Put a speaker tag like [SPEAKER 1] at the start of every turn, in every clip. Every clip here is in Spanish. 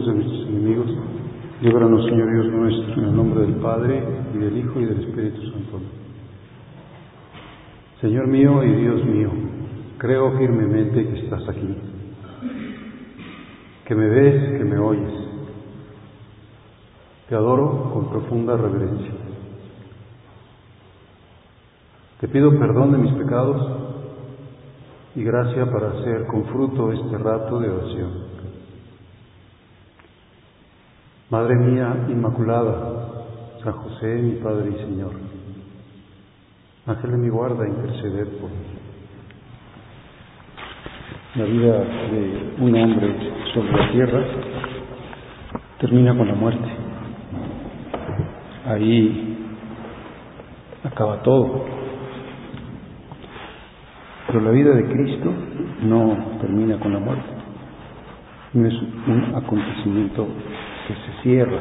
[SPEAKER 1] de nuestros enemigos. Líbranos, Señor Dios nuestro, en el nombre del Padre, y del Hijo, y del Espíritu Santo. Señor mío y Dios mío, creo firmemente que estás aquí, que me ves, que me oyes. Te adoro con profunda reverencia. Te pido perdón de mis pecados y gracia para hacer con fruto este rato de oración. Madre mía Inmaculada, San José, mi Padre y Señor, Ángel de mi guarda, interceded por mí. La vida de un hombre sobre la tierra termina con la muerte. Ahí acaba todo. Pero la vida de Cristo no termina con la muerte. No es un acontecimiento que se cierra.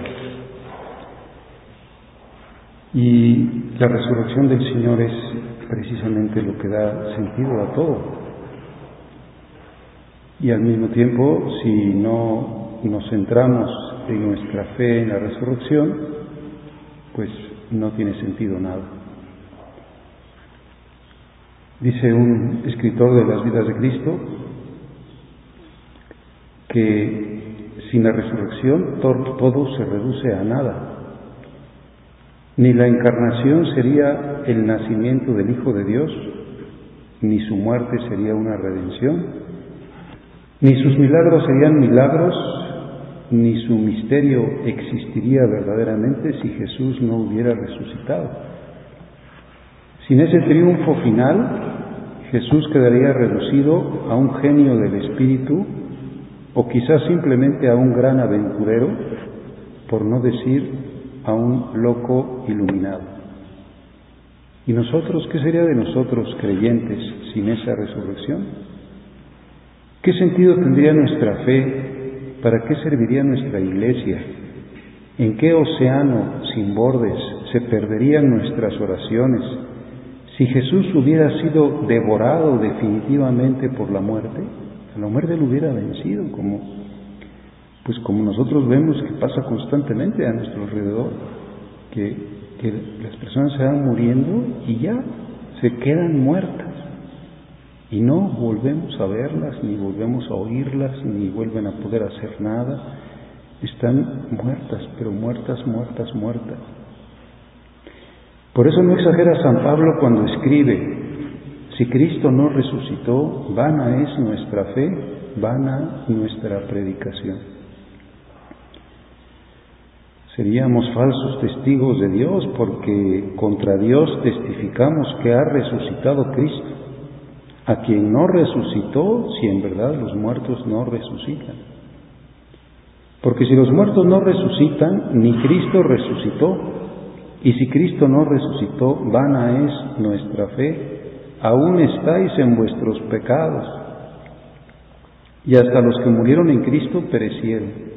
[SPEAKER 1] Y la resurrección del Señor es precisamente lo que da sentido a todo. Y al mismo tiempo, si no nos centramos en nuestra fe en la resurrección, pues no tiene sentido nada. Dice un escritor de las vidas de Cristo que sin la resurrección todo se reduce a nada. Ni la encarnación sería el nacimiento del Hijo de Dios, ni su muerte sería una redención, ni sus milagros serían milagros, ni su misterio existiría verdaderamente si Jesús no hubiera resucitado. Sin ese triunfo final, Jesús quedaría reducido a un genio del Espíritu, o quizás simplemente a un gran aventurero, por no decir a un loco iluminado. ¿Y nosotros? ¿Qué sería de nosotros creyentes sin esa resurrección? ¿Qué sentido tendría nuestra fe? ¿Para qué serviría nuestra iglesia? ¿En qué océano sin bordes se perderían nuestras oraciones si Jesús hubiera sido devorado definitivamente por la muerte? La muerte lo hubiera vencido, como nosotros vemos que pasa constantemente a nuestro alrededor, que las personas se van muriendo y ya se quedan muertas y no volvemos a verlas, ni volvemos a oírlas, ni vuelven a poder hacer nada. Están muertas, pero muertas. Por eso no exagera San Pablo cuando escribe: si Cristo no resucitó, vana es nuestra fe, vana nuestra predicación. Seríamos falsos testigos de Dios porque contra Dios testificamos que ha resucitado Cristo, a quien no resucitó, si en verdad los muertos no resucitan. Porque si los muertos no resucitan, ni Cristo resucitó. Y si Cristo no resucitó, vana es nuestra fe, aún estáis en vuestros pecados. Y hasta los que murieron en Cristo perecieron.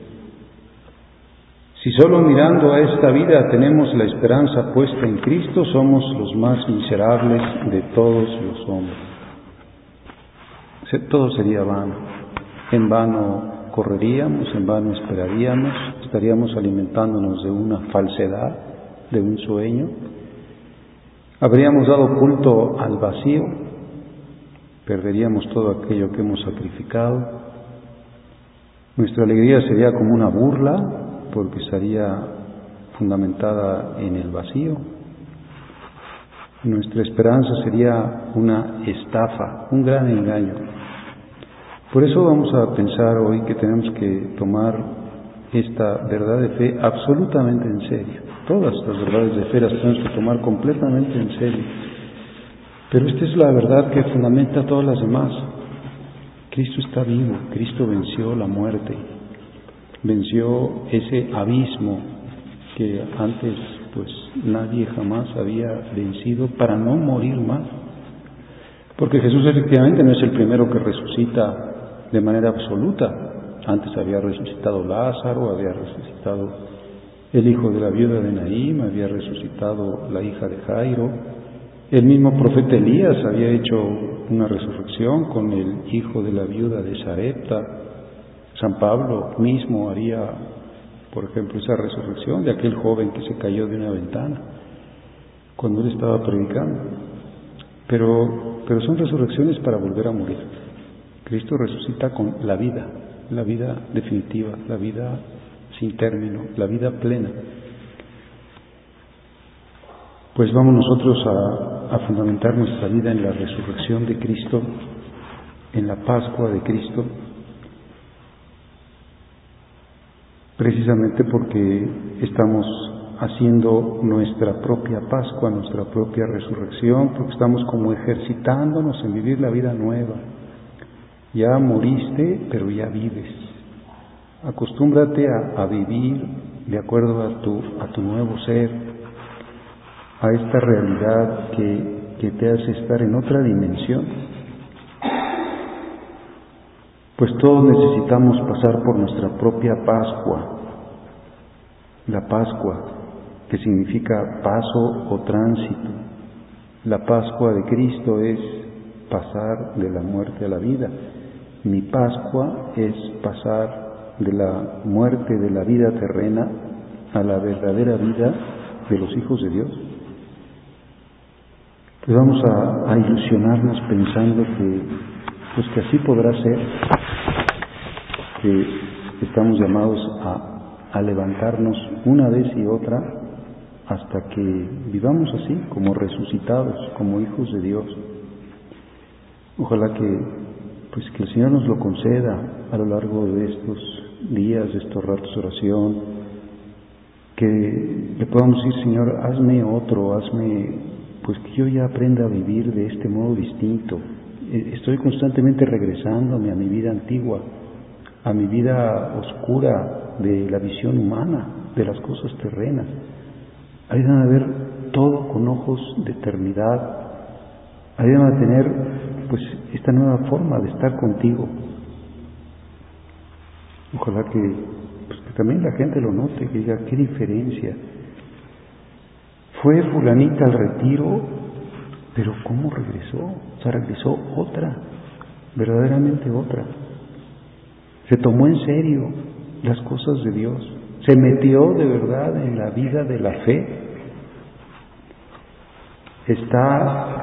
[SPEAKER 1] Si solo mirando a esta vida tenemos la esperanza puesta en Cristo, somos los más miserables de todos los hombres. Todo sería vano. En vano correríamos, en vano esperaríamos, estaríamos alimentándonos de una falsedad, de un sueño. Habríamos dado culto al vacío, perderíamos todo aquello que hemos sacrificado. Nuestra alegría sería como una burla, porque estaría fundamentada en el vacío. Nuestra esperanza sería una estafa, un gran engaño. Por eso vamos a pensar hoy que tenemos que tomar esta verdad de fe absolutamente en serio. Todas las verdades de fe las tenemos que tomar completamente en serio. Pero esta es la verdad que fundamenta todas las demás. Cristo está vivo, Cristo venció la muerte, venció ese abismo que antes nadie jamás había vencido para no morir más. Porque Jesús efectivamente no es el primero que resucita de manera absoluta. Antes había resucitado Lázaro, había resucitado el hijo de la viuda de Naín, había resucitado la hija de Jairo. El mismo profeta Elías había hecho una resurrección con el hijo de la viuda de Sarepta. San Pablo mismo haría, por ejemplo, esa resurrección de aquel joven que se cayó de una ventana cuando él estaba predicando. Pero son resurrecciones para volver a morir. Cristo resucita con la vida definitiva, la vida sin término, la vida plena. Pues vamos nosotros a fundamentar nuestra vida en la resurrección de Cristo, en la Pascua de Cristo, precisamente porque estamos haciendo nuestra propia Pascua, nuestra propia resurrección, porque estamos como ejercitándonos en vivir la vida nueva. Ya moriste, pero ya vives. Acostúmbrate a vivir de acuerdo a tu nuevo ser, a esta realidad que te hace estar en otra dimensión. Pues todos necesitamos pasar por nuestra propia Pascua, la Pascua, que significa paso o tránsito. La Pascua de Cristo es pasar de la muerte a la vida. Mi Pascua es pasar de la muerte de la vida terrena a la verdadera vida de los hijos de Dios. Pues vamos a ilusionarnos pensando que así podrá ser, que estamos llamados a levantarnos una vez y otra hasta que vivamos así, como resucitados, como hijos de Dios. Ojalá que el Señor nos lo conceda a lo largo de estos días, de estos ratos de oración, que le podamos decir: Señor, hazme otro, que yo ya aprenda a vivir de este modo distinto. Estoy constantemente regresándome a mi vida antigua, a mi vida oscura de la visión humana, de las cosas terrenas. Ayúdame a ver todo con ojos de eternidad. Ayúdame a tener esta nueva forma de estar contigo. Ojalá que también la gente lo note, que diga: qué diferencia. Fue fulanita al retiro, pero ¿cómo regresó? O sea, regresó otra, verdaderamente otra. Se tomó en serio las cosas de Dios, se metió de verdad en la vida de la fe. Está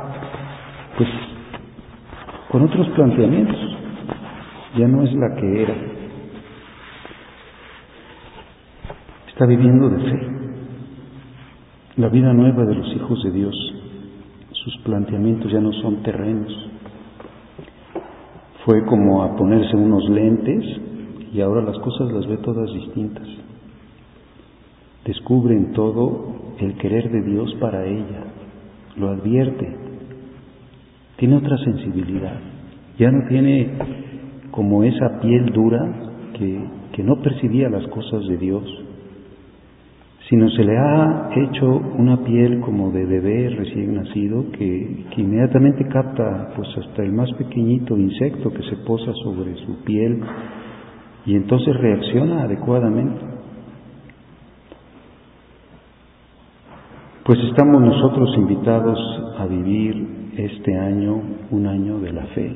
[SPEAKER 1] con otros planteamientos, ya no es la que era. Está viviendo de fe, la vida nueva de los hijos de Dios. Sus planteamientos ya no son terrenos. Fue como a ponerse unos lentes y ahora las cosas las ve todas distintas. Descubre en todo el querer de Dios para ella, lo advierte, tiene otra sensibilidad, ya no tiene como esa piel dura que no percibía las cosas de Dios, sino se le ha hecho una piel como de bebé recién nacido que inmediatamente capta hasta el más pequeñito insecto que se posa sobre su piel y entonces reacciona adecuadamente. Pues estamos nosotros invitados a vivir este año, un año de la fe,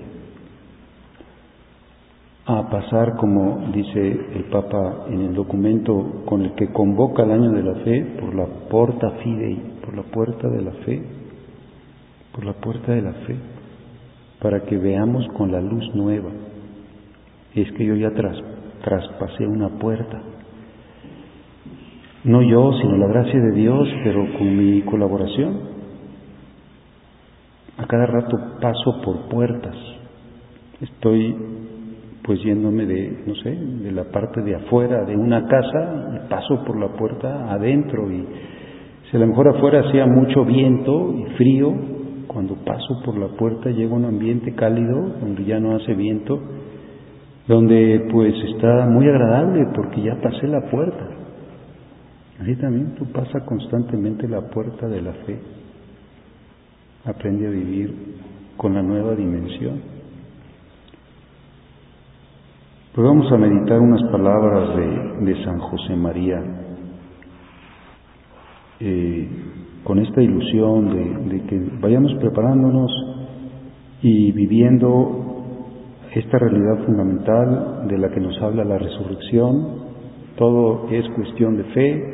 [SPEAKER 1] a pasar, como dice el Papa en el documento con el que convoca el año de la fe, por la porta fidei, por la puerta de la fe, por la puerta de la fe, para que veamos con la luz nueva. Es que yo ya traspasé una puerta, no yo, sino la gracia de Dios, pero con mi colaboración. A cada rato paso por puertas, estoy yéndome de la parte de afuera de una casa y paso por la puerta adentro, y si a lo mejor afuera hacía mucho viento y frío, cuando paso por la puerta llega un ambiente cálido donde ya no hace viento, donde está muy agradable porque ya pasé la puerta. Así también tú pasas constantemente la puerta de la fe, aprende a vivir con la nueva dimensión. Pues vamos a meditar unas palabras de San José María, con esta ilusión de que vayamos preparándonos y viviendo esta realidad fundamental de la que nos habla la resurrección. Todo es cuestión de fe.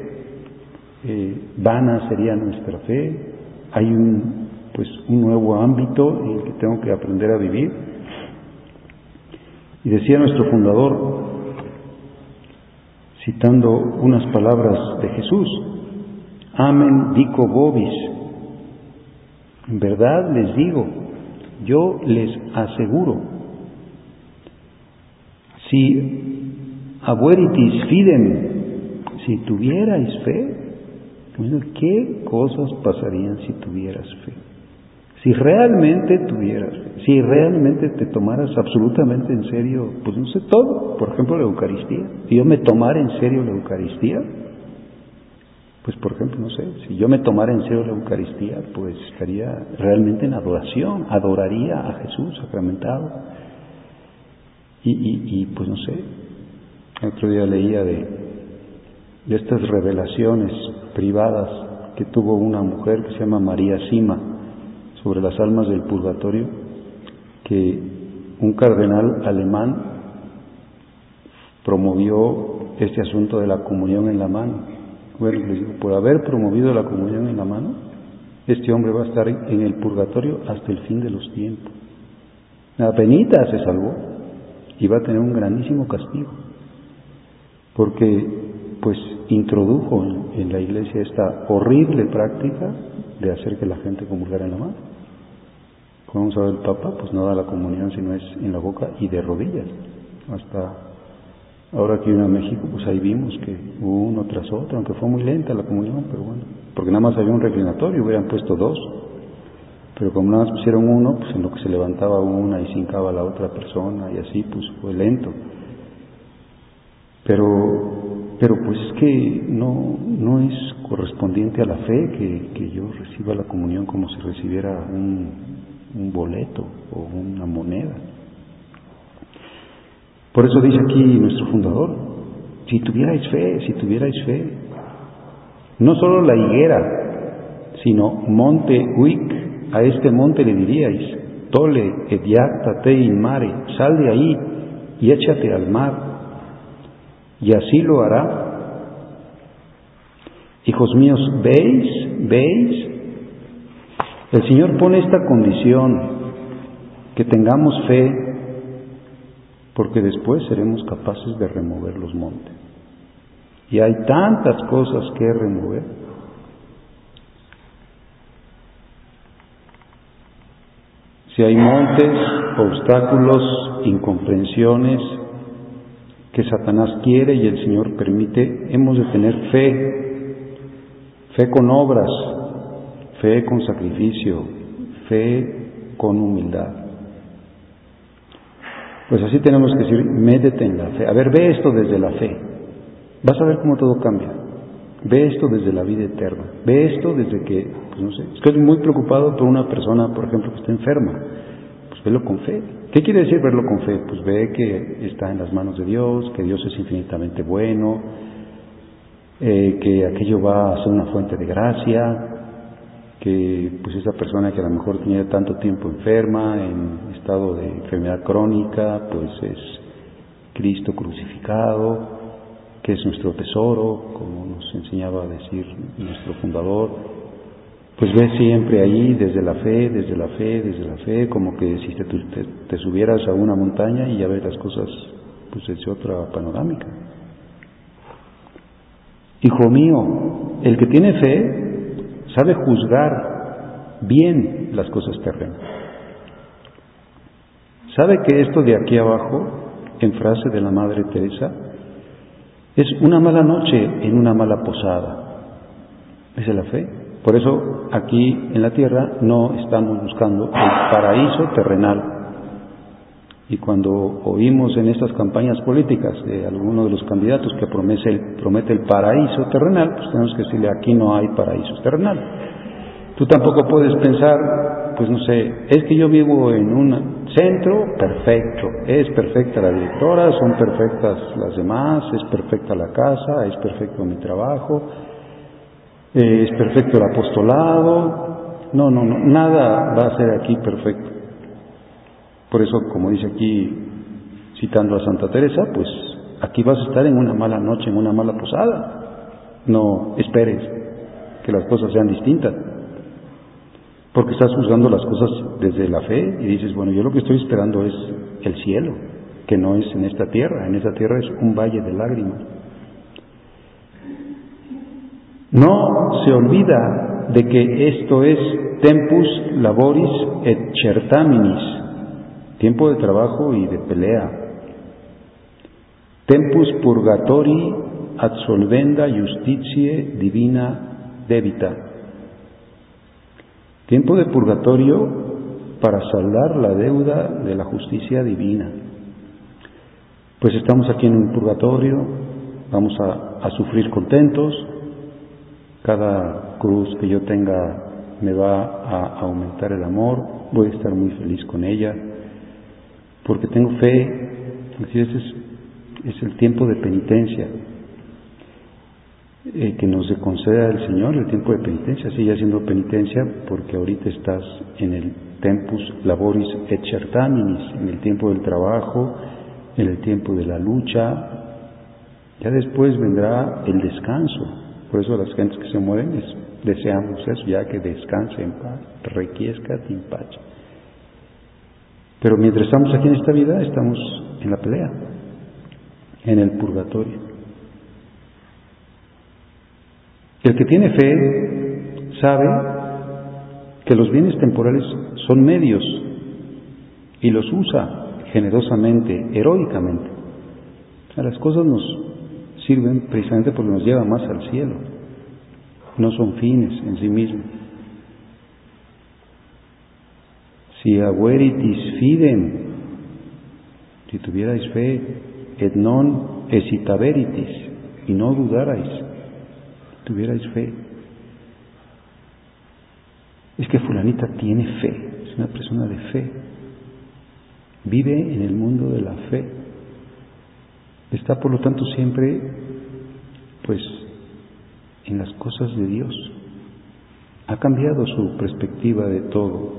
[SPEAKER 1] Vana sería nuestra fe. Hay un nuevo ámbito en el que tengo que aprender a vivir. Y decía nuestro fundador, citando unas palabras de Jesús: Amen dico vobis. En verdad les digo, yo les aseguro, si abueritis fidem, si tuvierais fe, ¿qué cosas pasarían si tuvieras fe? Si realmente tuvieras fe, si realmente te tomaras absolutamente en serio, todo, por ejemplo la Eucaristía. Si yo me tomara en serio la Eucaristía, por ejemplo, si yo me tomara en serio la Eucaristía, estaría realmente en adoración, adoraría a Jesús sacramentado. El otro día leía de estas revelaciones privadas que tuvo una mujer que se llama María Sima sobre las almas del purgatorio, que un cardenal alemán promovió este asunto de la comunión en la mano. Bueno, les digo, por haber promovido la comunión en la mano, este hombre va a estar en el purgatorio hasta el fin de los tiempos. Apenita se salvó y va a tener un grandísimo castigo, porque introdujo en la Iglesia esta horrible práctica de hacer que la gente comulgara en la mano. Como sabe el Papa, no da la comunión si no es en la boca y de rodillas. Hasta ahora que vino a México, ahí vimos que hubo uno tras otro, aunque fue muy lenta la comunión, pero bueno, porque nada más había un reclinatorio, hubieran puesto 2, pero como nada más pusieron uno, en lo que se levantaba una y se hincaba la otra persona y así, fue lento. Pero es que no es correspondiente a la fe que yo reciba la comunión como si recibiera un boleto o una moneda. Por eso dice aquí nuestro fundador, si tuvierais fe, no solo la higuera, sino monte Uic, a este monte le diríais, tole et iactate in mare, sal de ahí y échate al mar, y así lo hará. Hijos míos, ¿veis? El Señor pone esta condición, que tengamos fe, porque después seremos capaces de remover los montes. Y hay tantas cosas que remover. Si hay montes, obstáculos, incomprensiones que Satanás quiere y el Señor permite, hemos de tener fe con obras, fe con sacrificio, fe con humildad. Así tenemos que decir, métete en la fe. A ver, ve esto desde la fe. Vas a ver cómo todo cambia. Ve esto desde la vida eterna. Ve esto desde que, estoy muy preocupado por una persona, por ejemplo, que está enferma. Velo con fe. ¿Qué quiere decir verlo con fe? Ve que está en las manos de Dios, que Dios es infinitamente bueno, que aquello va a ser una fuente de gracia, que esa persona que a lo mejor tenía tanto tiempo enferma, en estado de enfermedad crónica, es Cristo crucificado, que es nuestro tesoro, como nos enseñaba a decir nuestro fundador. Ve siempre ahí desde la fe, como que si te subieras a una montaña y ya ves las cosas desde otra panorámica. Hijo mío, el que tiene fe sabe juzgar bien las cosas terrenas. Sabe que esto de aquí abajo, en frase de la Madre Teresa, es una mala noche en una mala posada. Esa es la fe. Por eso aquí en la tierra no estamos buscando el paraíso terrenal. Y cuando oímos en estas campañas políticas de alguno de los candidatos que promete el paraíso terrenal, tenemos que decirle, aquí no hay paraíso terrenal. Tú tampoco puedes pensar, es que yo vivo en un centro perfecto, es perfecta la directora, son perfectas las demás, es perfecta la casa, es perfecto mi trabajo, es perfecto el apostolado. No, nada va a ser aquí perfecto. Por eso, como dice aquí citando a Santa Teresa, pues aquí vas a estar en una mala noche, en una mala posada. No esperes que las cosas sean distintas, porque estás juzgando las cosas desde la fe y dices, bueno, yo lo que estoy esperando es el cielo, que no es en esta tierra es un valle de lágrimas. No se olvida de que esto es tempus laboris et certaminis, tiempo de trabajo y de pelea. Tempus purgatori absolvenda justitiae divina debita. Tiempo de purgatorio para saldar la deuda de la justicia divina. Pues estamos aquí en un purgatorio, vamos a sufrir contentos. Cada cruz que yo tenga me va a aumentar el amor, voy a estar muy feliz con ella, porque tengo fe. Así es el tiempo de penitencia que nos conceda el Señor, el tiempo de penitencia. Sigue haciendo penitencia porque ahorita estás en el tempus laboris et certaminis, en el tiempo del trabajo, en el tiempo de la lucha. Ya después vendrá el descanso. Por eso las gentes que se mueren deseamos eso, ya que descanse en paz, requiescat in pace. Pero mientras estamos aquí en esta vida, estamos en la pelea, en el purgatorio. El que tiene fe sabe que los bienes temporales son medios y los usa generosamente, heroicamente. O sea, las cosas nos sirven precisamente porque nos lleva más al cielo, no son fines en sí mismos. Si agueritis fidem, si tuvierais fe, et non hesitaveritis, y no dudarais, tuvierais fe. Es que fulanita tiene fe, es una persona de fe, vive en el mundo de la fe. Está, por lo tanto, siempre, pues, en las cosas de Dios. Ha cambiado su perspectiva de todo.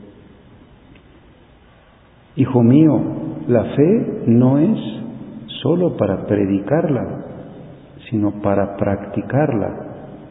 [SPEAKER 1] Hijo mío, la fe no es solo para predicarla, sino para practicarla.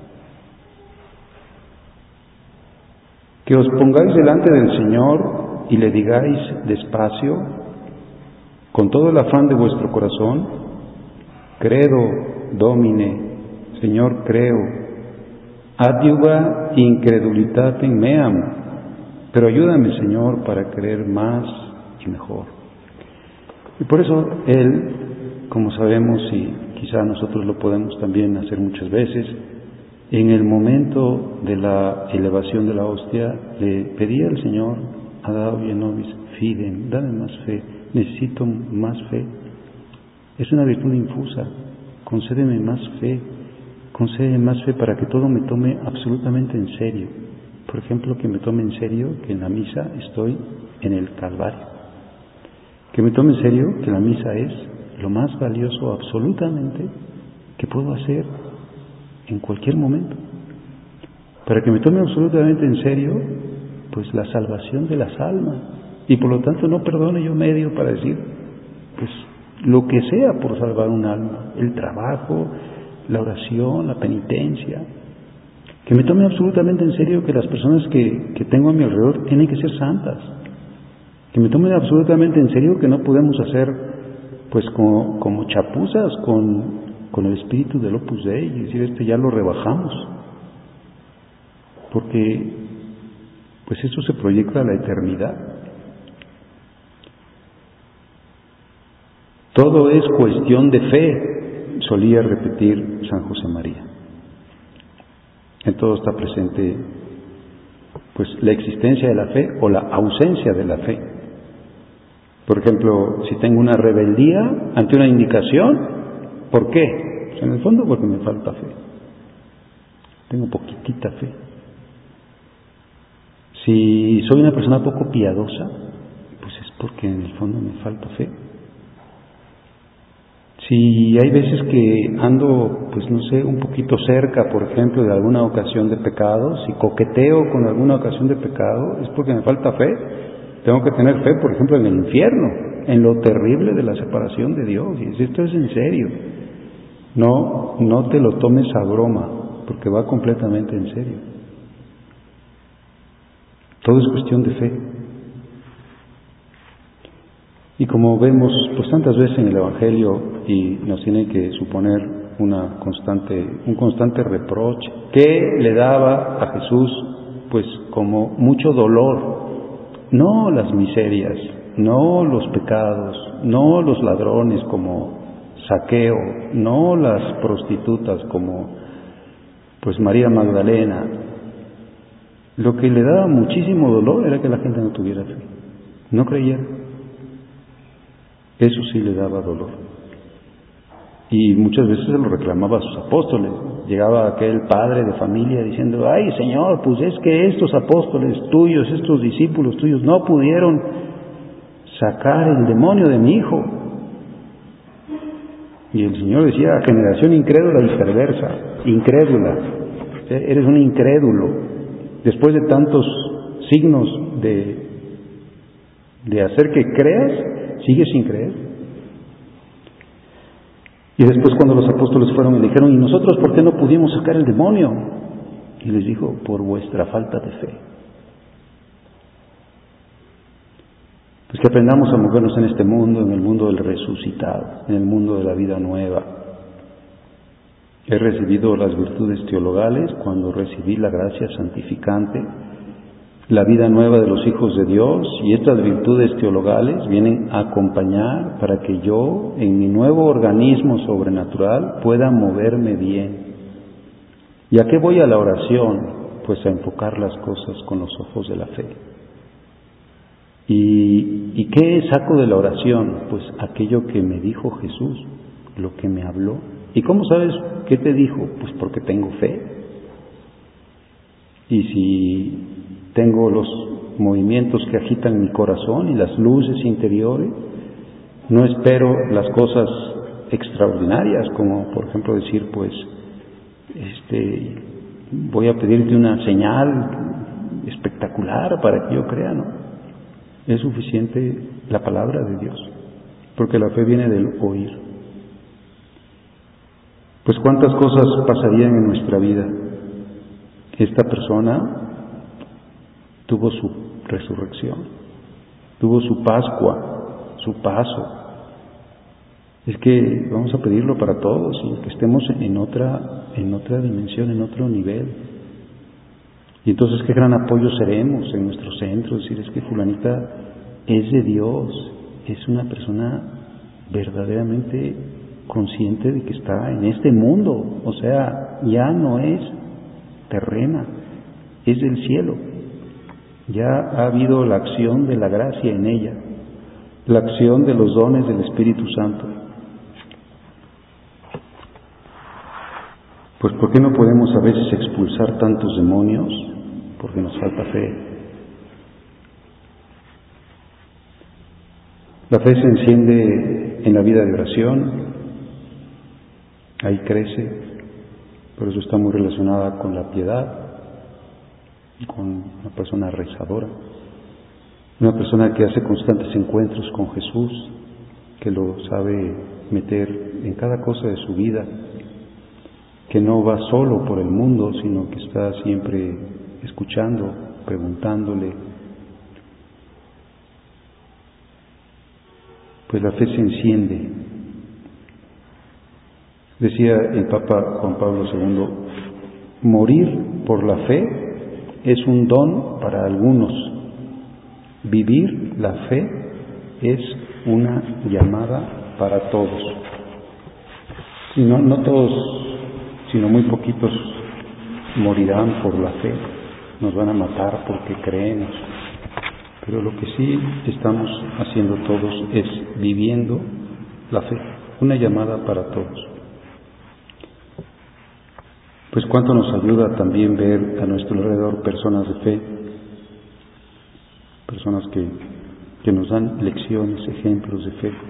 [SPEAKER 1] Que os pongáis delante del Señor y le digáis despacio, con todo el afán de vuestro corazón: credo, Domine, Señor, creo, adiuva incredulitatem meam, pero ayúdame, Señor, para creer más y mejor. Y por eso Él, como sabemos, y quizá nosotros lo podemos también hacer muchas veces, en el momento de la elevación de la hostia, le pedía al Señor: adauye nobis fidem, dame más fe, necesito más fe. Es una virtud infusa. Concédeme más fe para que todo me tome absolutamente en serio. Por ejemplo, que me tome en serio que en la misa estoy en el Calvario. Que me tome en serio que la misa es lo más valioso absolutamente que puedo hacer en cualquier momento. Para que me tome absolutamente en serio, pues, la salvación de las almas. Y por lo tanto no perdone yo medio para decir, pues, lo que sea por salvar un alma, el trabajo, la oración, la penitencia. Que me tome absolutamente en serio que las personas que tengo a mi alrededor tienen que ser santas. Que me tome absolutamente en serio que no podemos hacer, pues, como chapuzas con el espíritu del Opus Dei y decir, ya lo rebajamos. Porque, pues, eso se proyecta a la eternidad. Todo es cuestión de fe, solía repetir San José María. En todo está presente, pues, la existencia de la fe o la ausencia de la fe. Por ejemplo, si tengo una rebeldía ante una indicación, ¿por qué? Pues en el fondo porque me falta fe. Tengo poquitita fe. Si soy una persona poco piadosa, pues es porque en el fondo me falta fe. Si hay veces que ando, pues no sé, un poquito cerca, por ejemplo, de alguna ocasión de pecado, si coqueteo con alguna ocasión de pecado, es porque me falta fe. Tengo que tener fe, por ejemplo, en el infierno, en lo terrible de la separación de Dios. Y esto es en serio. No te lo tomes a broma, porque va completamente en serio. Todo es cuestión de fe. Y como vemos pues tantas veces en el Evangelio, y nos tiene que suponer un constante reproche, que le daba a Jesús pues como mucho dolor, no las miserias, no los pecados, no los ladrones como Zaqueo, no las prostitutas como pues María Magdalena. Lo que le daba muchísimo dolor era que la gente no tuviera fe, no creyera. Eso sí le daba dolor. Y muchas veces se lo reclamaba a sus apóstoles. Llegaba aquel padre de familia diciendo: ay, Señor, pues es que estos apóstoles tuyos, estos discípulos tuyos, no pudieron sacar el demonio de mi hijo. Y el Señor decía: generación incrédula y perversa, incrédula, eres un incrédulo. Después de tantos signos de hacer que creas, sigues sin creer. Y después, cuando los apóstoles fueron y le dijeron: ¿y nosotros por qué no pudimos sacar el demonio? Y les dijo: por vuestra falta de fe. Pues que aprendamos a movernos en este mundo, en el mundo del resucitado, en el mundo de la vida nueva. He recibido las virtudes teologales cuando recibí la gracia santificante, la vida nueva de los hijos de Dios, y estas virtudes teologales vienen a acompañar para que yo, en mi nuevo organismo sobrenatural, pueda moverme bien. ¿Y a qué voy a la oración? Pues a enfocar las cosas con los ojos de la fe. ¿Y qué saco de la oración? Pues aquello que me dijo Jesús, lo que me habló. ¿Y cómo sabes qué te dijo? Pues porque tengo fe. Y si tengo los movimientos que agitan mi corazón y las luces interiores, no espero las cosas extraordinarias, como por ejemplo decir, pues, voy a pedirte una señal espectacular para que yo crea, ¿no? Es suficiente la palabra de Dios, porque la fe viene del oír. Pues cuántas cosas pasarían en nuestra vida. Esta persona tuvo su resurrección, tuvo su Pascua, su paso. Es que vamos a pedirlo para todos, y que estemos en otra dimensión, en otro nivel. Y entonces qué gran apoyo seremos en nuestros centros, decir: es que fulanita es de Dios, es una persona verdaderamente consciente de que está en este mundo, o sea, ya no es terrena, es del cielo. Ya ha habido la acción de la gracia en ella, la acción de los dones del Espíritu Santo. Pues ¿por qué no podemos a veces expulsar tantos demonios? Porque nos falta fe. La fe se enciende en la vida de oración, ahí crece, por eso está muy relacionada con la piedad, con una persona rezadora, una persona que hace constantes encuentros con Jesús, que lo sabe meter en cada cosa de su vida, que no va solo por el mundo, sino que está siempre escuchando, preguntándole. Pues la fe se enciende. Decía el Papa Juan Pablo II: morir por la fe es un don para algunos, vivir la fe es una llamada para todos. Y no todos, sino muy poquitos morirán por la fe, nos van a matar porque creemos. Pero lo que sí estamos haciendo todos es viviendo la fe, una llamada para todos. Pues cuánto nos ayuda también ver a nuestro alrededor personas de fe, personas que nos dan lecciones, ejemplos de fe,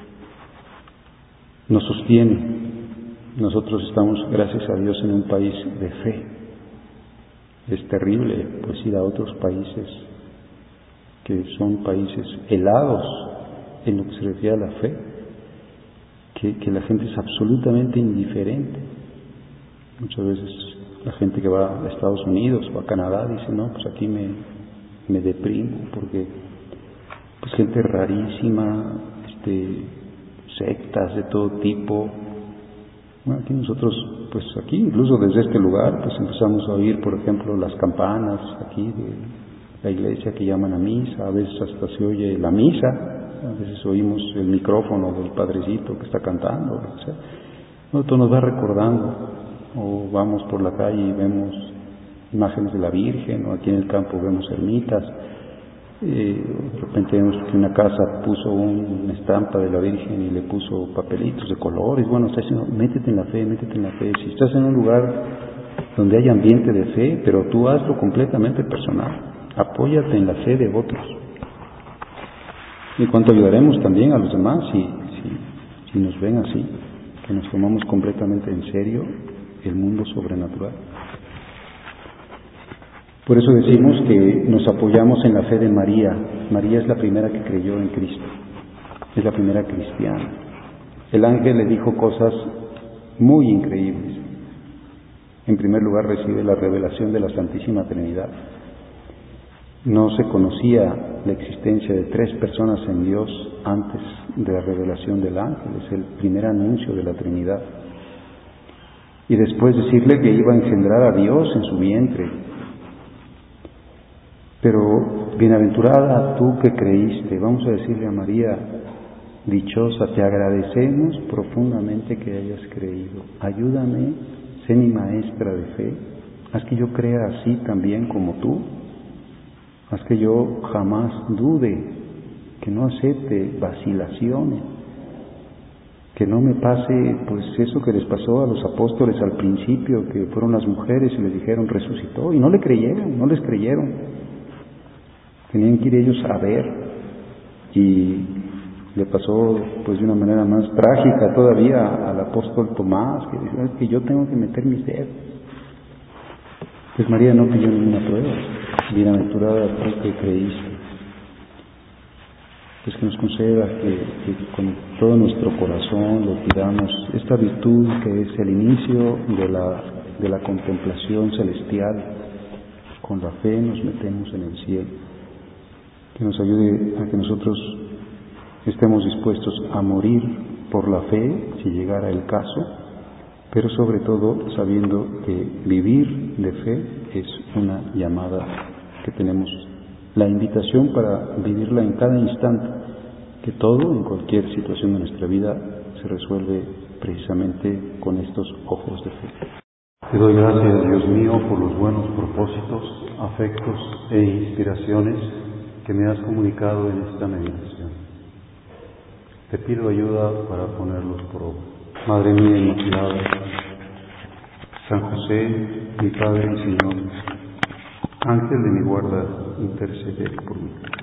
[SPEAKER 1] nos sostienen. Nosotros estamos, gracias a Dios, en un país de fe. Es terrible pues ir a otros países que son países helados en lo que se refiere a la fe, que la gente es absolutamente indiferente. Muchas veces la gente que va a Estados Unidos o a Canadá dice, no, pues aquí me deprimo porque pues gente rarísima, sectas de todo tipo. Bueno, aquí nosotros, pues aquí incluso desde este lugar, pues empezamos a oír, por ejemplo, las campanas aquí de la iglesia que llaman a misa, a veces hasta se oye la misa, a veces oímos el micrófono del padrecito que está cantando, o sea, esto nos va recordando, o vamos por la calle y vemos imágenes de la Virgen, o aquí en el campo vemos ermitas, de repente vemos que una casa puso una estampa de la Virgen y le puso papelitos de colores. Bueno, está diciendo, métete en la fe, métete en la fe. Si estás en un lugar donde hay ambiente de fe, pero tú hazlo completamente personal, apóyate en la fe de otros. Y cuánto ayudaremos también a los demás si nos ven así, que nos tomamos completamente en serio el mundo sobrenatural. Por eso decimos que nos apoyamos en la fe de María. María es la primera que creyó en Cristo, es la primera cristiana. El ángel le dijo cosas muy increíbles. En primer lugar, recibe la revelación de la Santísima Trinidad. No se conocía la existencia de 3 personas en Dios antes de la revelación del ángel. Es el primer anuncio de la Trinidad. Y después decirle que iba a engendrar a Dios en su vientre. Pero bienaventurada tú que creíste, vamos a decirle a María, dichosa, te agradecemos profundamente que hayas creído. Ayúdame, sé mi maestra de fe, haz que yo crea así también como tú, haz que yo jamás dude, que no acepte vacilaciones, que no me pase pues eso que les pasó a los apóstoles al principio, que fueron las mujeres y les dijeron resucitó, y no le creyeron, no les creyeron. Tenían que ir ellos a ver, y le pasó pues de una manera más trágica todavía al apóstol Tomás, que dice, es que yo tengo que meter mis dedos. Pues María no pidió ninguna prueba, bienaventurada tú que creíste. Pues que nos conceda que con todo nuestro corazón lo pidamos, esta virtud que es el inicio de la contemplación celestial. Con la fe nos metemos en el cielo. Que nos ayude a que nosotros estemos dispuestos a morir por la fe, si llegara el caso, pero sobre todo sabiendo que vivir de fe es una llamada que tenemos, la invitación para vivirla en cada instante, que todo, en cualquier situación de nuestra vida, se resuelve precisamente con estos ojos de fe. Te doy gracias, Dios mío, por los buenos propósitos, afectos e inspiraciones que me has comunicado en esta meditación. Te pido ayuda para ponerlos por obra. Madre mía Inmaculada, San José, mi Padre y Señor, Ángel de mi guarda, intercede por mí.